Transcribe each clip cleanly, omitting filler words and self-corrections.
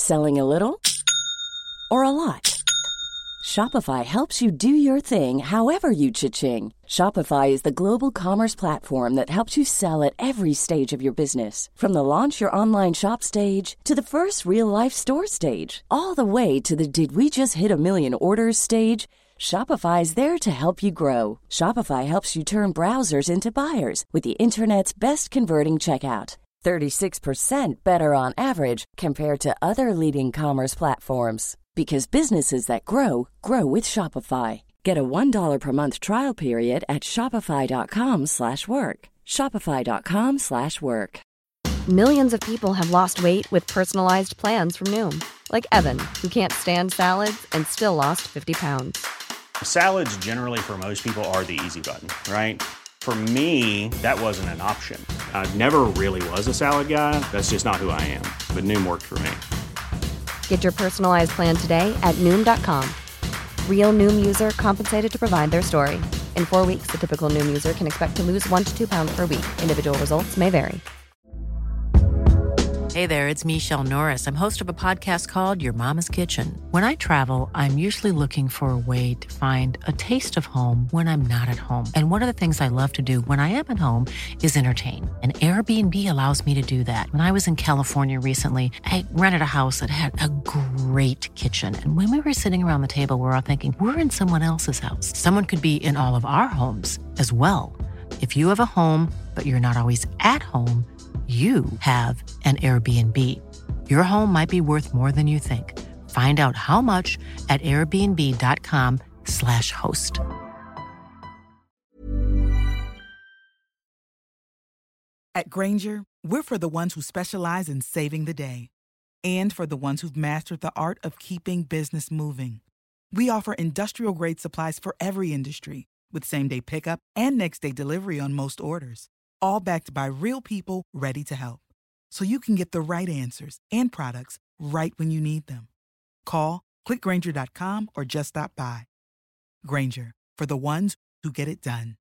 Selling a little or a lot? Shopify helps you do your thing however you cha-ching. Shopify is the global commerce platform that helps you sell at every stage of your business. From the launch your online shop stage to the first real-life store stage, all the way to the did we just hit a million orders stage. Shopify is there to help you grow. Shopify helps you turn browsers into buyers with the internet's best converting checkout. 36% better on average compared to other leading commerce platforms. Because businesses that grow, grow with Shopify. Get a $1 per month trial period at shopify.com/work. Shopify.com/work. Millions of people have lost weight with personalized plans from Noom. Like Evan, who can't stand salads and still lost 50 pounds. Salads generally for most people are the easy button, right? For me, that wasn't an option. I never really was a salad guy. That's just not who I am. But Noom worked for me. Get your personalized plan today at Noom.com. Real Noom user compensated to provide their story. In 4 weeks, the typical Noom user can expect to lose 1 to 2 pounds per week. Individual results may vary. Hey there, it's Michelle Norris. I'm host of a podcast called Your Mama's Kitchen. When I travel, I'm usually looking for a way to find a taste of home when I'm not at home. And one of the things I love to do when I am at home is entertain. And Airbnb allows me to do that. When I was in California recently, I rented a house that had a great kitchen. And when we were sitting around the table, we're all thinking, we're in someone else's house. Someone could be in all of our homes as well. If you have a home, but you're not always at home, you have an Airbnb. Your home might be worth more than you think. Find out how much at airbnb.com/host. At Grainger, we're for the ones who specialize in saving the day and for the ones who've mastered the art of keeping business moving. We offer industrial-grade supplies for every industry with same-day pickup and next-day delivery on most orders, all backed by real people ready to help. So you can get the right answers and products right when you need them. Call, clickgrainger.com, or just stop by. Grainger, for the ones who get it done.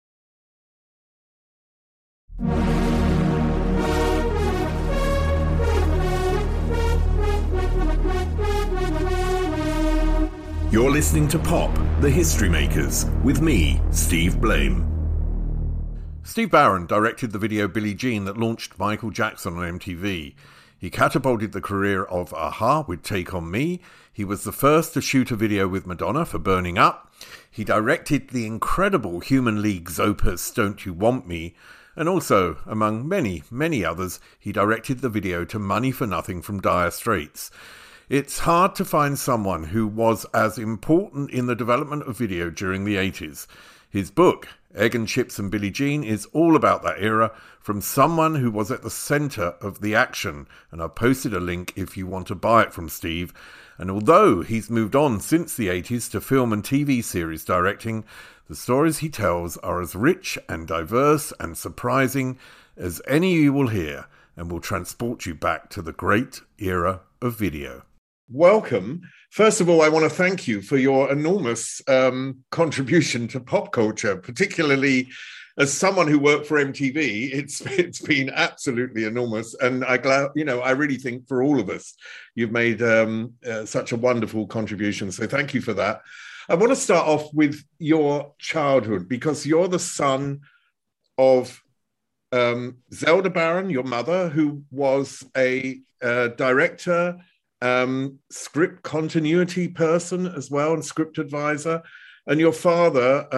You're listening to Pop, The History Makers, with me, Steve Blame. Steve Barron directed the video Billie Jean that launched Michael Jackson on MTV. He catapulted the career of a-ha with Take On Me. He was the first to shoot a video with Madonna for Burning Up. He directed the incredible Human League's opus Don't You Want Me. And also, among many, many others, he directed the video to Money for Nothing from Dire Straits. It's hard to find someone who was as important in the development of video during the 80s. His book, Egg and Chips and Billie Jean, is all about that era from someone who was at the centre of the action. And I've posted a link if you want to buy it from Steve. And although he's moved on since the 80s to film and TV series directing, the stories he tells are as rich and diverse and surprising as any you will hear, and will transport you back to the great era of video. Welcome. First of all, I want to thank you for your enormous contribution to pop culture, particularly as someone who worked for MTV. It's been absolutely enormous, and I really think for all of us, you've made such a wonderful contribution. So thank you for that. I want to start off with your childhood, because you're the son of Zelda Barron, your mother, who was a director, script continuity person as well, and script advisor, and your father,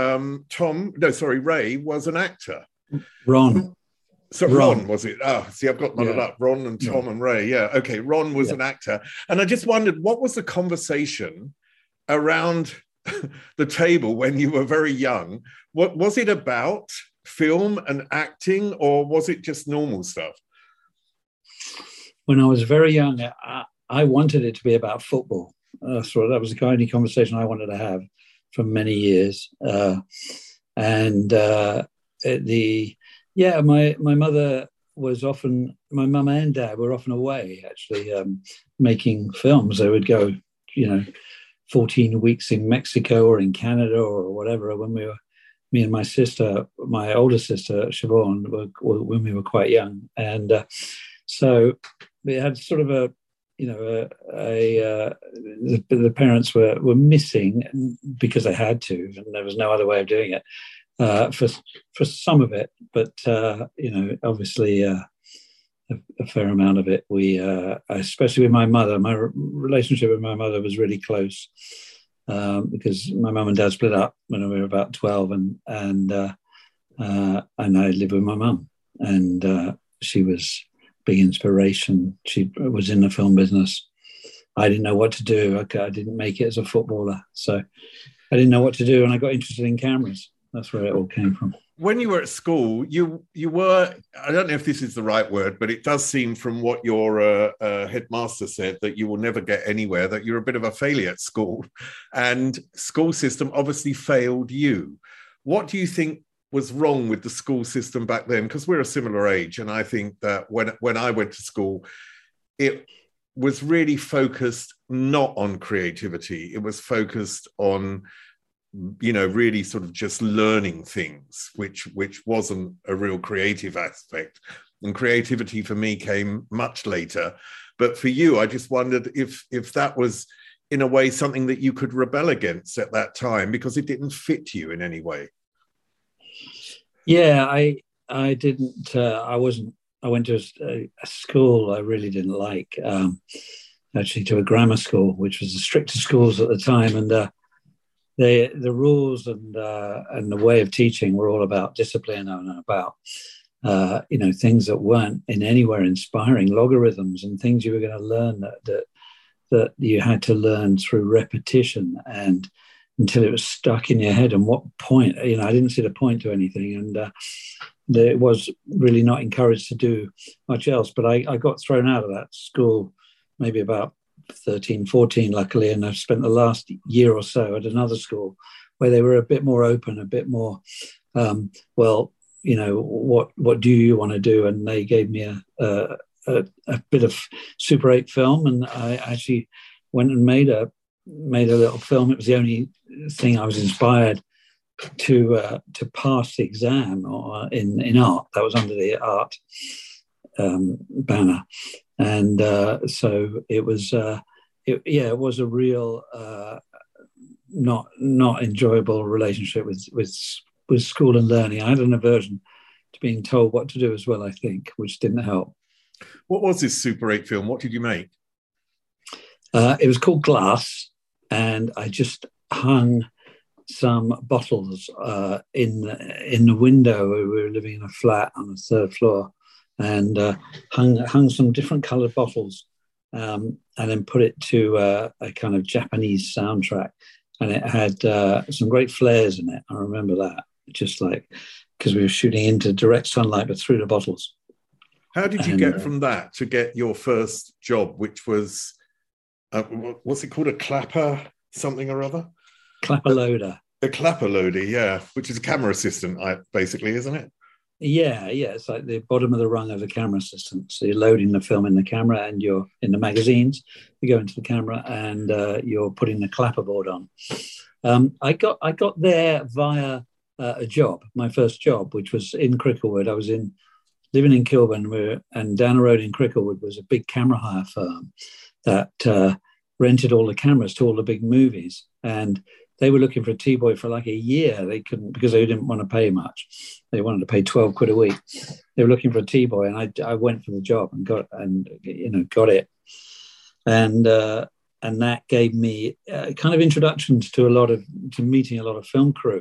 Ray, was an actor. Ron. So Ron was it? See, I've got muddled up. Ron and Tom and Ray. Yeah, okay. Ron was an actor, and I just wondered, what was the conversation around the table when you were very young? What was it about? Film and acting, or was it just normal stuff? When I was very young, I wanted it to be about football. So that was the kind of conversation I wanted to have for many years. My mother was often, my mum and dad were often away, actually, making films. They would go, 14 weeks in Mexico or in Canada or whatever, when me and my sister, my older sister, Siobhan, when we were quite young. And so we had sort of the parents were missing because they had to, and there was no other way of doing it for some of it. But obviously a fair amount of it. We, especially with my mother, my relationship with my mother was really close because my mum and dad split up when we were about 12, and I lived with my mum, and she was big inspiration. She was in the film business. I didn't know what to do. I didn't make it as a footballer, so I didn't know what to do, and I got interested in cameras. That's where it all came from. When you were at school, you were, I don't know if this is the right word, but it does seem from what your headmaster said that you will never get anywhere, that you're a bit of a failure at school, and school system obviously failed you. What do you think was wrong with the school system back then? Because we're a similar age, and I think that when I went to school, it was really focused not on creativity. It was focused on, really sort of just learning things, which wasn't a real creative aspect. And creativity for me came much later. But for you, I just wondered if that was, in a way, something that you could rebel against at that time because it didn't fit you in any way. Yeah, I didn't. I went to a school I really didn't like. Actually, to a grammar school, which was the strictest schools at the time, and the rules and the way of teaching were all about discipline and about things that weren't in anywhere inspiring, logarithms and things you were going to learn that you had to learn through repetition and until it was stuck in your head. And what point, I didn't see the point to anything. And it was really not encouraged to do much else. But I got thrown out of that school maybe about 13, 14, luckily. And I've spent the last year or so at another school where they were a bit more open, a bit more, what do you want to do? And they gave me a bit of Super 8 film. And I actually went and made a little film. It was the only thing I was inspired to pass the exam or in art. That was under the art banner, and so it was. It was a real not enjoyable relationship with school and learning. I had an aversion to being told what to do as well, I think, which didn't help. What was this Super 8 film? What did you make? It was called Glass, and I just hung some bottles in the window. We were living in a flat on the third floor, and hung some different coloured bottles, and then put it to a kind of Japanese soundtrack, and it had some great flares in it. I remember that, just like because we were shooting into direct sunlight, but through the bottles. How did you get from that to get your first job, which was, what's it called, a clapper something or other? Clapper loader. A clapper loader, yeah, which is a camera assistant, basically, isn't it? Yeah, it's like the bottom of the rung of the camera assistant. So you're loading the film in the camera, and you're in the magazines. You go into the camera, and you're putting the clapperboard on. I got there via a job, my first job, which was in Cricklewood. I was living in Kilburn, and down the road in Cricklewood was a big camera hire firm that rented all the cameras to all the big movies. And they were looking for a T-boy for like a year. They couldn't, because they didn't want to pay much. They wanted to pay 12 quid a week. They were looking for a T-boy, and I went for the job and got it. And that gave me kind of introductions to meeting a lot of film crew.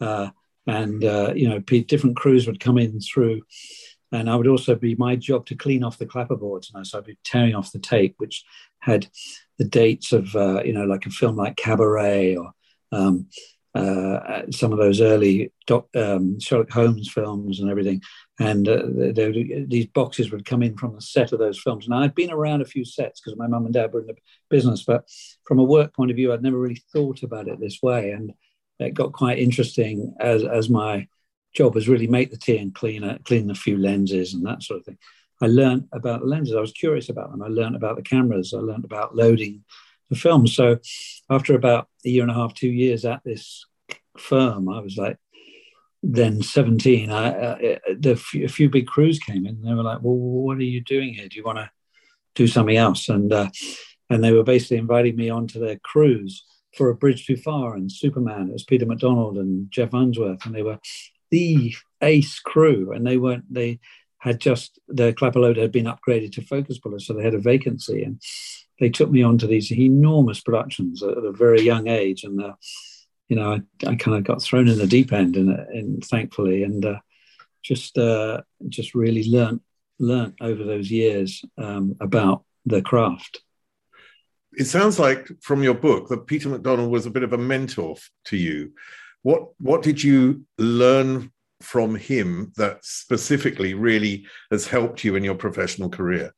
Different crews would come in through, and I would also be my job to clean off the clapperboards. And so I'd be tearing off the tape, which had the dates of, like a film like Cabaret or some of those early Sherlock Holmes films and everything. And these boxes would come in from the set of those films. And I'd been around a few sets because my mum and dad were in the business, but from a work point of view, I'd never really thought about it this way. And it got quite interesting as my job was really make the tea and clean a few lenses and that sort of thing. I learned about the lenses. I was curious about them. I learned about the cameras. I learned about loading the film. So after about a year and a half, 2 years at this firm, I was like, then 17, a few big crews came in. And they were like, well, what are you doing here? Do you want to do something else. And they were basically inviting me onto their crews for A Bridge Too Far and Superman. It was Peter MacDonald and Jeff Unsworth, and they were the ace crew. And they had just, the Clapperloader had been upgraded to focus pullers, so they had a vacancy, and they took me onto these enormous productions at a very young age. And I kind of got thrown in the deep end, and thankfully, and just really learnt over those years about the craft. It sounds like from your book that Peter MacDonald was a bit of a mentor to you. What did you learn from him that specifically really has helped you in your professional career?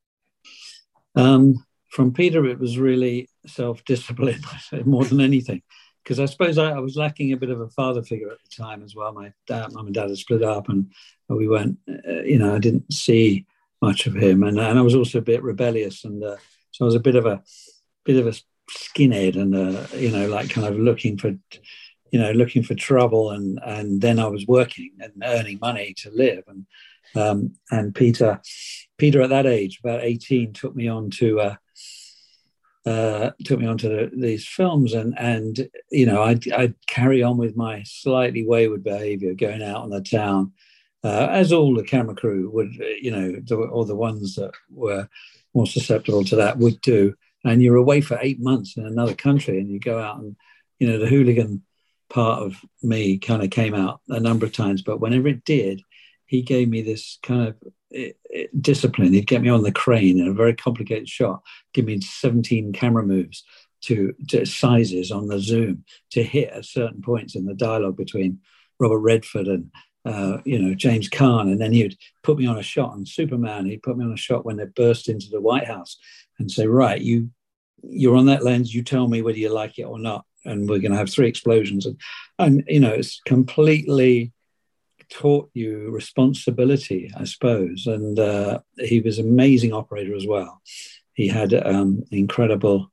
From Peter, it was really self-discipline more than anything, because I suppose I was lacking a bit of a father figure at the time as well. My mum and dad had split up, and we weren't, I didn't see much of him, and I was also a bit rebellious, and so I was a bit of a skinhead, and like kind of looking for trouble, and then I was working and earning money to live, and Peter at that age, about 18, took me on to these films, and I'd carry on with my slightly wayward behaviour, going out on the town, as all the camera crew would, or the ones that were more susceptible to that would do. And you're away for 8 months in another country, and you go out, and the hooligan part of me kind of came out a number of times, but whenever it did, he gave me this kind of discipline. He'd get me on the crane in a very complicated shot, give me 17 camera moves to sizes on the zoom to hit at certain points in the dialogue between Robert Redford and James Caan, and then he would put me on a shot on Superman. He'd put me on a shot when they burst into the White House and say, right, you're on that lens, you tell me whether you like it or not, and we're going to have 3 explosions, and it's completely taught you responsibility, I suppose. And he was an amazing operator as well. He had incredible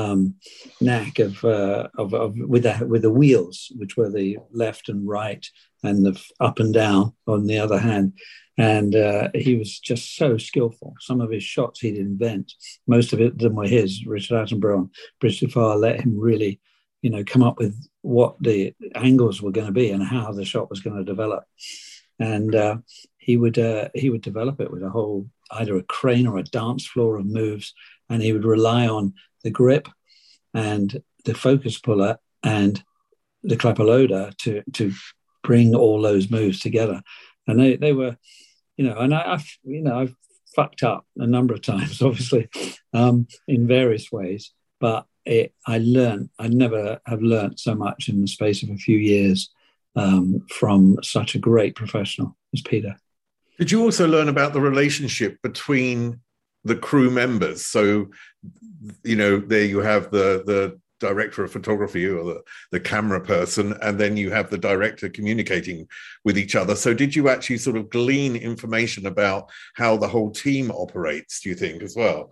knack of with the wheels, which were the left and right and the up and down on the other hand. And he was just so skillful. Some of his shots he'd invent. Most of them were his. Richard Attenborough on Bridge Too Far let him really, come up with what the angles were going to be and how the shot was going to develop. And he would develop it with a whole, either a crane or a dance floor of moves. And he would rely on the grip and the focus puller and the Clapperloader to bring all those moves together. And they were, and I've fucked up a number of times, obviously, in various ways. But I never have learned so much in the space of a few years from such a great professional as Peter. Did you also learn about the relationship between the crew members? So, there you have the director of photography or the camera person, and then you have the director communicating with each other. So did you actually sort of glean information about how the whole team operates, do you think, as well?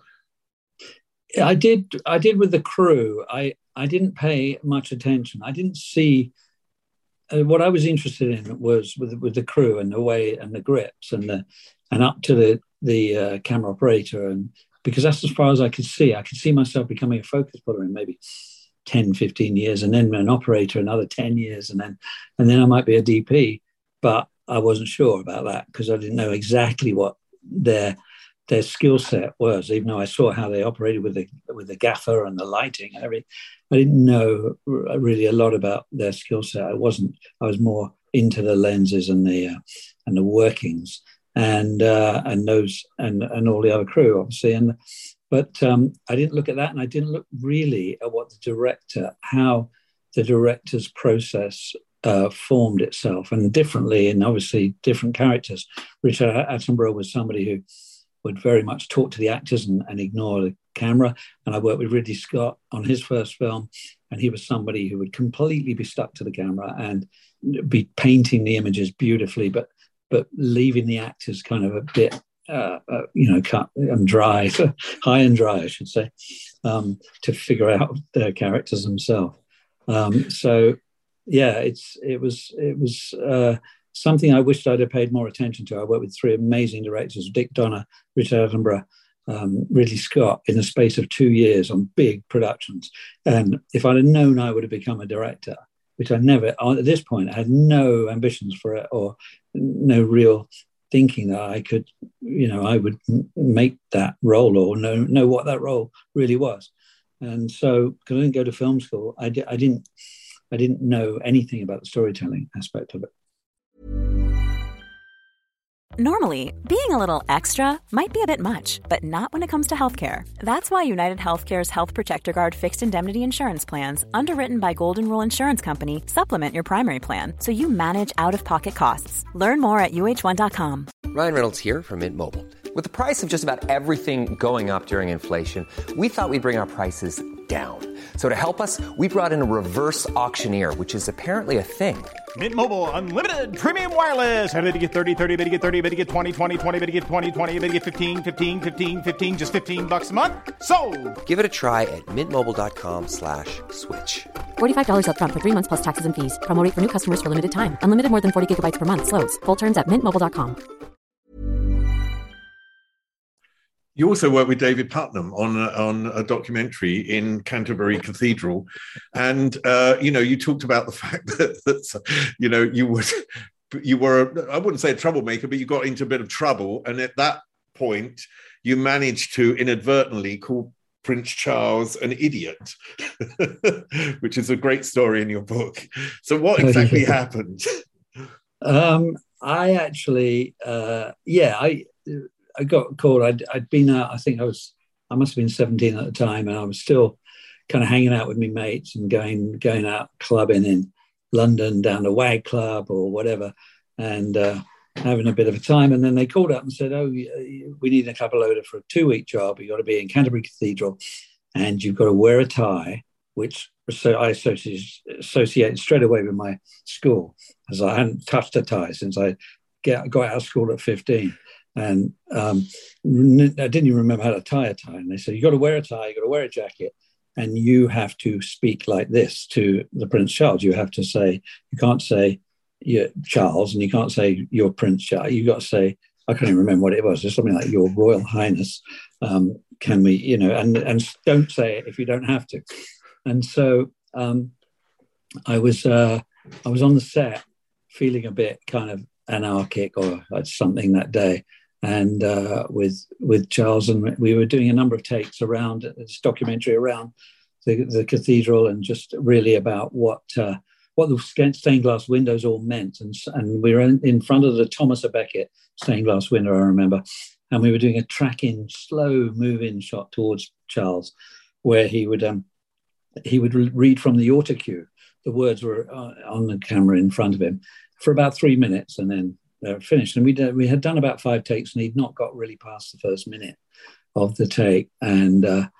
I did with the crew. I didn't pay much attention. I didn't see what I was interested in was with the crew and the way and the grips and up to the camera operator, and because that's as far as I could see. I could see myself becoming a focus puller in maybe 10, 15 years, and then an operator another 10 years, and then I might be a DP, but I wasn't sure about that because I didn't know exactly what their skill set was, even though I saw how they operated with the gaffer and the lighting and everything. I didn't know really a lot about their skill set. I was more into the lenses and the workings and those and all the other crew, obviously. But I didn't look at that, and I didn't look really at how the director's process formed itself, and differently, and obviously different characters. Richard Attenborough was somebody who would very much talk to the actors and ignore the camera. And I worked with Ridley Scott on his first film, and he was somebody who would completely be stuck to the camera and be painting the images beautifully, but leaving the actors kind of a bit, cut and dry, high and dry, I should say, to figure out their characters themselves. So, yeah, it was something I wished I'd have paid more attention to. I worked with 3 amazing directors: Dick Donner, Richard Attenborough, Ridley Scott in the space of 2 years on big productions. And if I'd have known I would have become a director, which I never, at this point, I had no ambitions for it or no real thinking that I could, I would make that role or know what that role really was. And so, because I didn't go to film school, I didn't know anything about the storytelling aspect of it. Normally, being a little extra might be a bit much, but not when it comes to healthcare. That's why United Healthcare's Health Protector Guard fixed indemnity insurance plans, underwritten by Golden Rule Insurance Company, supplement your primary plan so you manage out-of-pocket costs. Learn more at UH1.com. Ryan Reynolds here from Mint Mobile. With the price of just about everything going up during inflation, we thought we'd bring our prices down. So to help us, we brought in a reverse auctioneer, which is apparently a thing. Mint Mobile Unlimited Premium Wireless. How to get 30, 30, bit to get 30, bit to get 20, 20, 20, bit to get 20, 20, bit to get 15, 15, 15, 15, just $15 a month? Sold! Give it a try at mintmobile.com/switch. $45 up front for 3 months plus taxes and fees. Promo rate for new customers for limited time. Unlimited more than 40 gigabytes per month. Slows full terms at mintmobile.com. You also worked with David Putnam on a documentary in Canterbury Cathedral, and you talked about the fact that you were I wouldn't say a troublemaker, but you got into a bit of trouble, and at that point you managed to inadvertently call Prince Charles an idiot, which is a great story in your book. So what exactly happened? I actually, I got called. I'd been out. I must have been 17 at the time, and I was still kind of hanging out with my mates and going out clubbing in London, down the WAG Club or whatever, and having a bit of a time. And then they called up and said, "Oh, we need a couple loader for a 2-week job. You got to be in Canterbury Cathedral, and you've got to wear a tie," which I associated straight away with my school, as I hadn't touched a tie since I got out of school at 15. And I didn't even remember how to tie a tie. And they said, you got to wear a tie, you got to wear a jacket, and you have to speak like this to the Prince Charles. You have to say, you can't say you're Charles, and you can't say you're Prince Charles. You got to say, I can't even remember what it was. It's something like Your Royal Highness. Can we, and don't say it if you don't have to. And so I was on the set feeling a bit kind of anarchic or something that day. And with Charles, and we were doing a number of takes around this documentary around the cathedral, and just really about what the stained glass windows all meant. And we were in front of the Thomas à Becket stained glass window, I remember, and we were doing a track-in, slow move-in shot towards Charles, where he would read from the autocue. The words were on the camera in front of him for about 3 minutes, and then finished. And we had done about 5 takes, and he'd not got really past the first minute of the take. And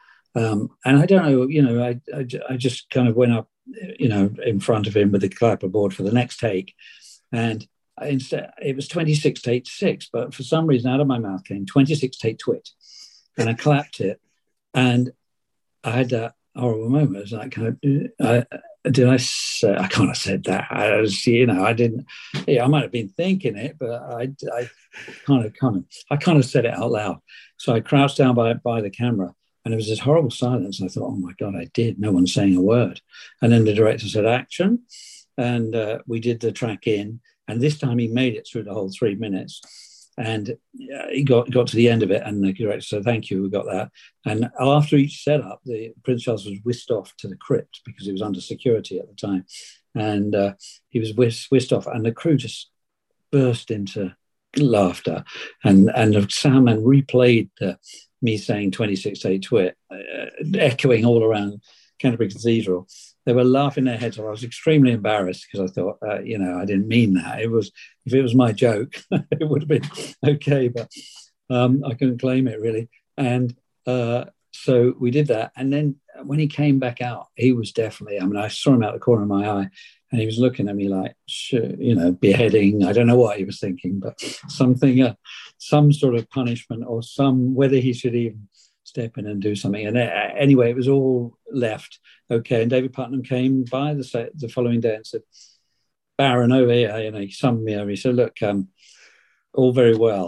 I don't know, I just kind of went up, in front of him with the clapperboard for the next take. And instead, it was 26 take 6, but for some reason out of my mouth came 26 take twit. And I clapped it, and I had that horrible moment. It was like, did I say? I kind of said that. I didn't. Yeah, I might have been thinking it, but I kind of said it out loud. So I crouched down by the camera, and there was this horrible silence. And I thought, oh my God, I did. No one's saying a word. And then the director said, action, and we did the track in. And this time he made it through the whole 3 minutes. And he got to the end of it, and the director said, thank you, we got that. And after each setup, the Prince Charles was whisked off to the crypt because he was under security at the time. And he was whisked off, and the crew just burst into laughter. And the soundman replayed me saying 26 take twit, echoing all around Canterbury Cathedral. They were laughing their heads off. I was extremely embarrassed because I thought, I didn't mean that. If it was my joke, it would have been okay, but I couldn't claim it really. And so we did that. And then when he came back out, he was definitely, I saw him out the corner of my eye, and he was looking at me like, beheading. I don't know what he was thinking, but something, some sort of punishment, or whether he should even step in and do something. And anyway, it was all left okay. And David Putnam came by the following day and said, Baron, over here, he summoned me over. He said, look, all very well,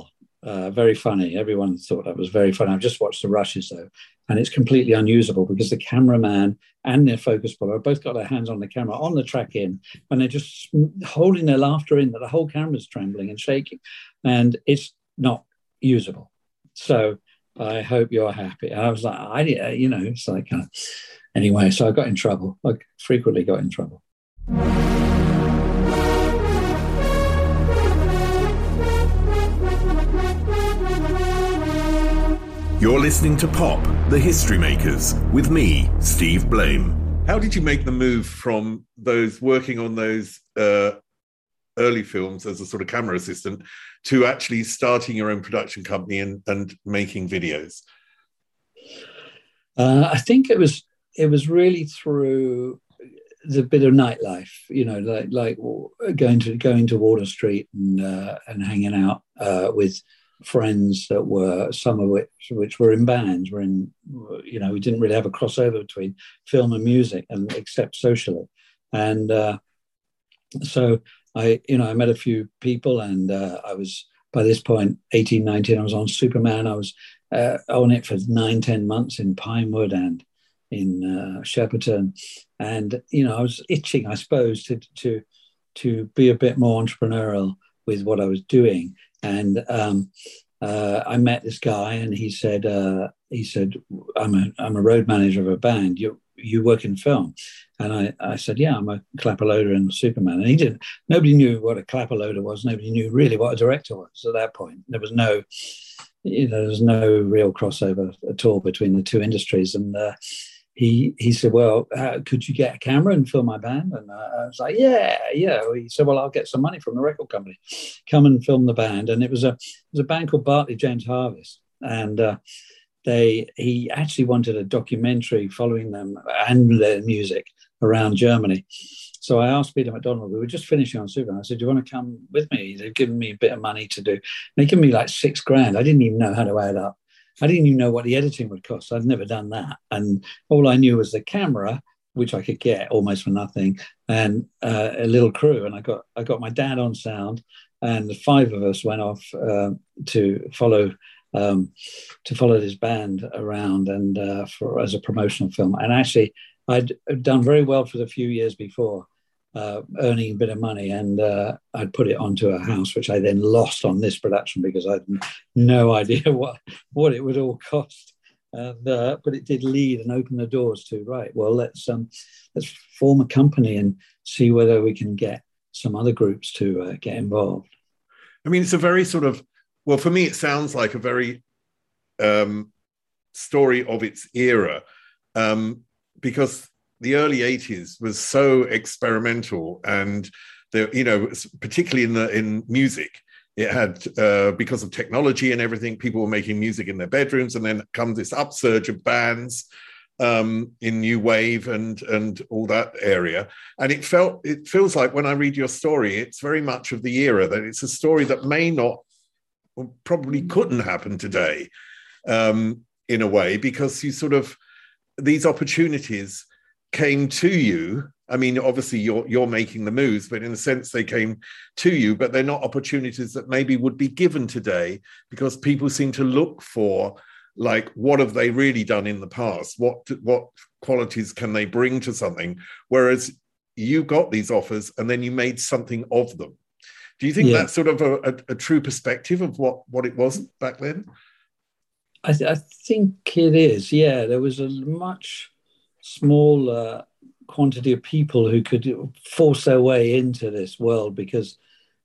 Very funny. Everyone thought that was very funny. I've just watched the rushes though, and it's completely unusable because the cameraman and their focus puller both got their hands on the camera on the track in, and they're just holding their laughter in that the whole camera's trembling and shaking, and it's not usable. So I hope you're happy. And I was like, it's like, anyway, so I got in trouble. I frequently got in trouble. You're listening to Pop, the History Makers, with me, Steve Blame. How did you make the move from those working on those early films as a sort of camera assistant to actually starting your own production company and making videos? I think it was really through the bit of nightlife, like going to Water Street and hanging out with friends that were, some of which were in bands. We didn't really have a crossover between film and music, and except socially. And so I met a few people, and I was, by this point, 18, 19, I was on Superman. I was on it for 9-10 months in Pinewood and in Shepperton. And, I was itching, I suppose, to be a bit more entrepreneurial with what I was doing. And I met this guy, and he said, I'm a road manager of a band. You work in film? And I said, yeah, I'm a clapper loader in Superman. And nobody knew what a clapper loader was. Nobody knew really what a director was at that point. There was no real crossover at all between the two industries. And he said, well, could you get a camera and film my band? And I was like, yeah. He said, well, I'll get some money from the record company. Come and film the band. And it was a band called Bartley James Harvest. And he actually wanted a documentary following them and their music around Germany. So I asked Peter McDonald, we were just finishing on Superman. I said, do you want to come with me? They've given me a bit of money to do. They given me like $6,000. I didn't even know how to add up. I didn't even know what the editing would cost. I'd never done that. And all I knew was the camera, which I could get almost for nothing, and a little crew. And I got my dad on sound, and the 5 of us went off to follow this band around and as a promotional film. And actually, I'd done very well for the few years before, earning a bit of money, and I'd put it onto a house, which I then lost on this production because I had no idea what it would all cost. But it did lead and open the doors to, right, well, let's form a company and see whether we can get some other groups to get involved. I mean, it's a very sort of, well, for me, it sounds like a very story of its era, because the early 80s was so experimental, and particularly in music, it had because of technology and everything, people were making music in their bedrooms, and then comes this upsurge of bands in new wave and all that area. And it feels like when I read your story, it's very much of the era, that it's a story that may not, or probably couldn't happen today, in a way, because these opportunities came to you. I mean, obviously you're making the moves, but in a sense they came to you, but they're not opportunities that maybe would be given today, because people seem to look for, like, what have they really done in the past? What qualities can they bring to something? Whereas you got these offers and then you made something of them. Do you think that's sort of a true perspective of what it was back then? I think it is, yeah. There was a much smaller quantity of people who could force their way into this world because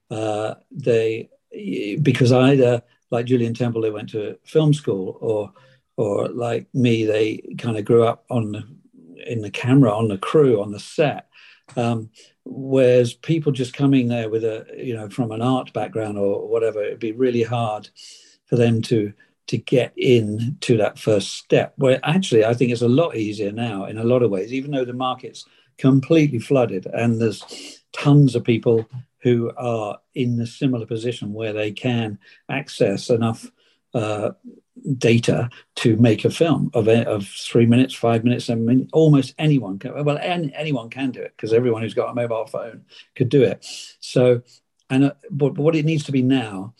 either, like Julian Temple, they went to film school, or like me, they kind of grew up in the camera, on the crew, on the set. Whereas people just coming there with from an art background or whatever, it'd be really hard for them to get in to that first step, where actually I think it's a lot easier now in a lot of ways, even though the market's completely flooded and there's tons of people who are in a similar position where they can access enough data to make a film of 3 minutes, 5 minutes, 7 minutes. Almost anyone can. Well, anyone can do it, because everyone who's got a mobile phone could do it. So, but what it needs to be now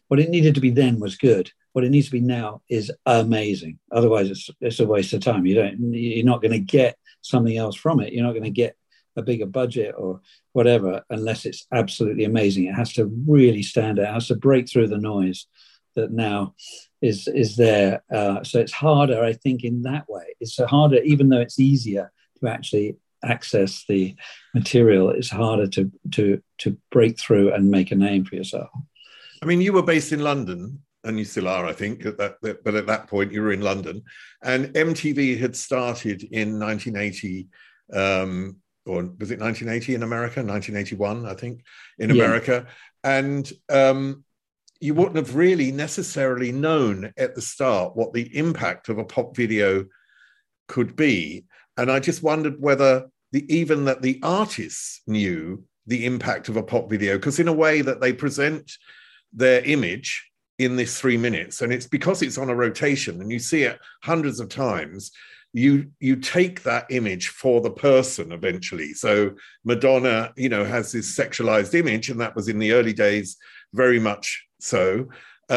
what it needed to be then was good. What it needs to be now is amazing. Otherwise, it's a waste of time. You're not going to get something else from it. You're not going to get a bigger budget or whatever unless it's absolutely amazing. It has to really stand out. It has to break through the noise that now is there. So it's harder, I think, in that way. It's harder, even though it's easier to actually access the material. It's harder to break through and make a name for yourself. I mean, you were based in London, and you still are, I think, but at that point you were in London, and MTV had started in 1980, or was it 1980 in America? 1981, I think, in America. And you wouldn't have really necessarily known at the start what the impact of a pop video could be. And I just wondered whether even the artists knew the impact of a pop video, because in a way that they present their image in this 3 minutes, and it's because it's on a rotation and you see it hundreds of times, you take that image for the person eventually. So Madonna, has this sexualized image, and that was in the early days very much so.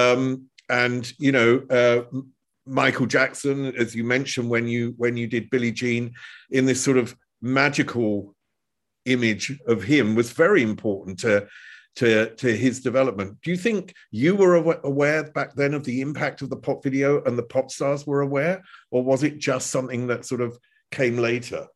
Michael Jackson, as you mentioned, when you did Billie Jean, in this sort of magical image of him, was very important to his development. Do you think you were aware back then of the impact of the pop video, and the pop stars were aware, or was it just something that sort of came later?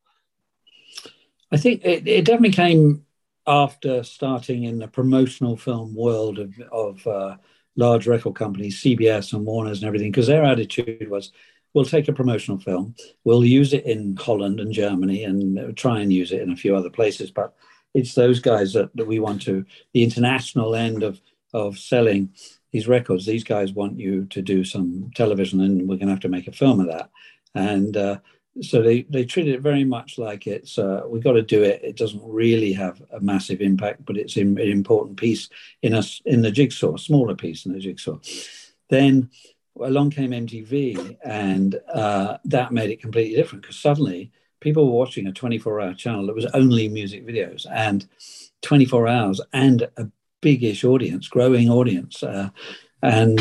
I think it definitely came after starting in the promotional film world of large record companies, CBS and Warner's and everything, because their attitude was, we'll take a promotional film, we'll use it in Holland and Germany, and try and use it in a few other places, but it's those guys that we want to, the international end of selling these records. These guys want you to do some television, and we're going to have to make a film of that. And so they treated it very much like it's, we've got to do it. It doesn't really have a massive impact, but it's an important piece in the jigsaw, a smaller piece in the jigsaw. Then along came MTV, and that made it completely different, because suddenly people were watching a 24-hour channel that was only music videos, and 24 hours, and a big-ish audience, growing audience. So then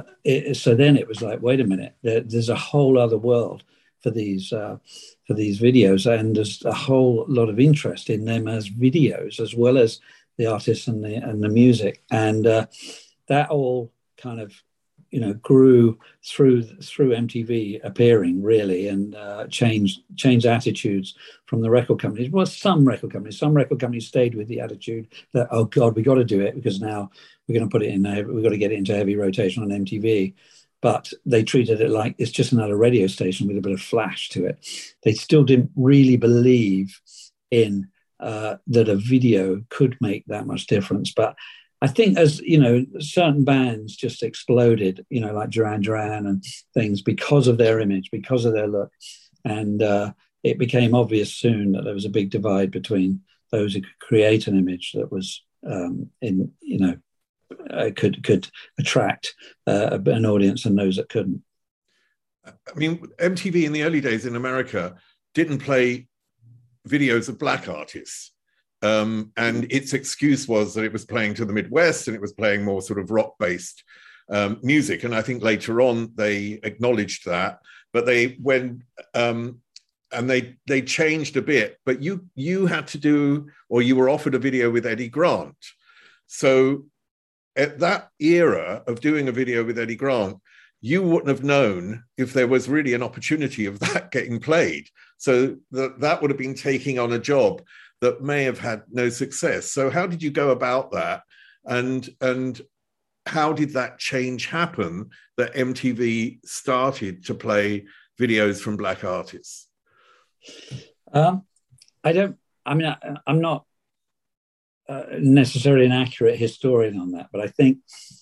it was like, wait a minute, there's a whole other world for these videos, and there's a whole lot of interest in them as videos, as well as the artists and the music. And that all kind of grew through MTV appearing, really, and changed attitudes from the record companies. Well, some record companies stayed with the attitude that, oh God, we got to do it, because now we're going to put it in there, we've got to get it into heavy rotation on MTV. But they treated it like it's just another radio station with a bit of flash to it. They still didn't really believe in that a video could make that much difference. But I think, as certain bands just exploded, like Duran Duran and things, because of their image, because of their look. And it became obvious soon that there was a big divide between those who could create an image that was could attract an audience, and those that couldn't. I mean, MTV in the early days in America didn't play videos of black artists. And its excuse was that it was playing to the Midwest, and it was playing more sort of rock-based music. And I think later on they acknowledged that, but they changed a bit. But you had to do, or you were offered a video with Eddie Grant. So at that era of doing a video with Eddie Grant, you wouldn't have known if there was really an opportunity of that getting played. So that would have been taking on a job that may have had no success. So how did you go about that? And how did that change happen, that MTV started to play videos from black artists? I'm not necessarily an accurate historian on that, but I think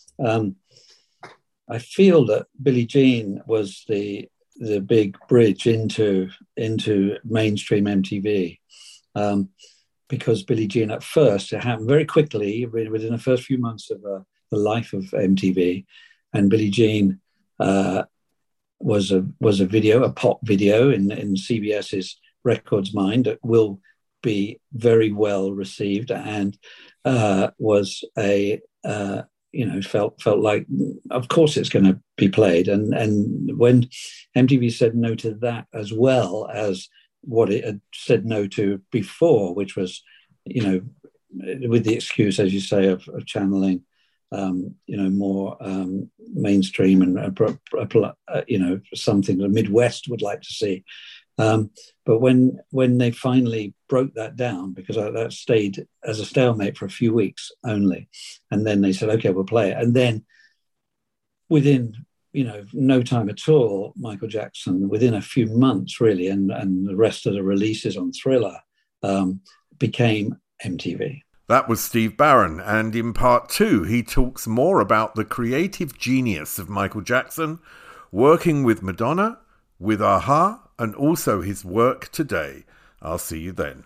I feel that Billie Jean was the big bridge into mainstream MTV. Because Billie Jean, at first, it happened very quickly within the first few months of the life of MTV, and Billie Jean was a video, a pop video in CBS's records mind that will be very well received, and was a felt like, of course it's going to be played. And when MTV said no to that, as well as what it had said no to before, which was, with the excuse, as you say, of channeling, more mainstream and something the Midwest would like to see. But when they finally broke that down, because that stayed as a stalemate for a few weeks only, and then they said, okay, we'll play it. And then within, no time at all, Michael Jackson, within a few months really, and the rest of the releases on Thriller became MTV. That was Steve Barron, and in part 2, he talks more about the creative genius of Michael Jackson, working with Madonna, with a-ha, and also his work today. I'll see you then.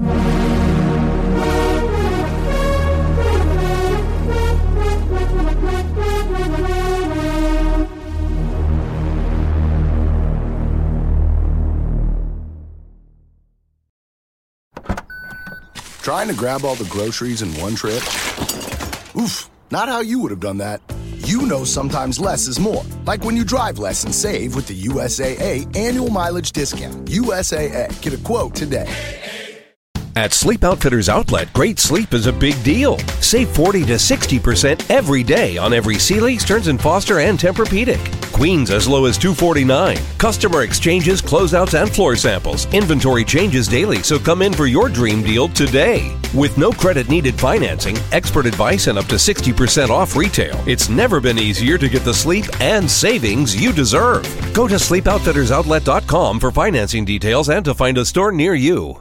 Trying to grab all the groceries in one trip? Oof, not how you would have done that. You know sometimes less is more. Like when you drive less and save with the USAA annual mileage discount. USAA. Get a quote today. At Sleep Outfitters Outlet, great sleep is a big deal. Save 40 to 60% every day on every Sealy, Stearns & Foster, and Tempur-Pedic. Queens as low as $249. Customer exchanges, closeouts, and floor samples. Inventory changes daily, so come in for your dream deal today. With no credit needed financing, expert advice, and up to 60% off retail, it's never been easier to get the sleep and savings you deserve. Go to sleepoutfittersoutlet.com for financing details and to find a store near you.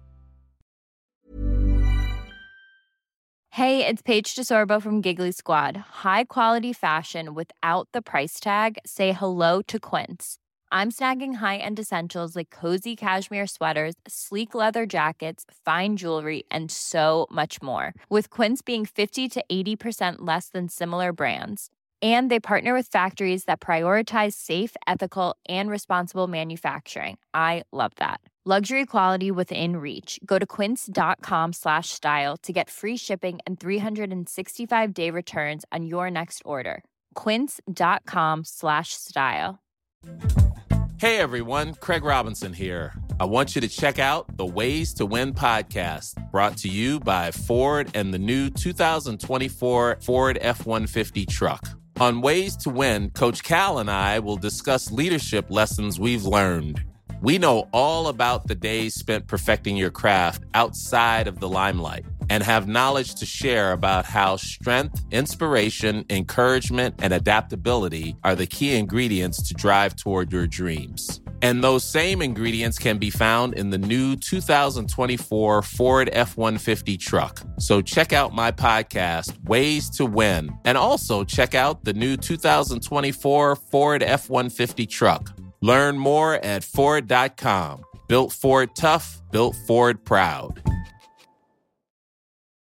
Hey, it's Paige DeSorbo from Giggly Squad. High quality fashion without the price tag. Say hello to Quince. I'm snagging high-end essentials like cozy cashmere sweaters, sleek leather jackets, fine jewelry, and so much more. With Quince being 50 to 80% less than similar brands. And they partner with factories that prioritize safe, ethical, and responsible manufacturing. I love that. Luxury quality within reach. Go to quince.com/style to get free shipping and 365-day returns on your next order. Quince.com/style. Hey everyone, Craig Robinson here. I want you to check out the Ways to Win podcast, brought to you by Ford and the new 2024 Ford F-150 truck. On Ways to Win, Coach Cal and I will discuss leadership lessons we've learned. We know all about the days spent perfecting your craft outside of the limelight and have knowledge to share about how strength, inspiration, encouragement, and adaptability are the key ingredients to drive toward your dreams. And those same ingredients can be found in the new 2024 Ford F-150 truck. So check out my podcast, Ways to Win, and also check out the new 2024 Ford F-150 truck. Learn more at Ford.com. Built Ford tough, built Ford proud.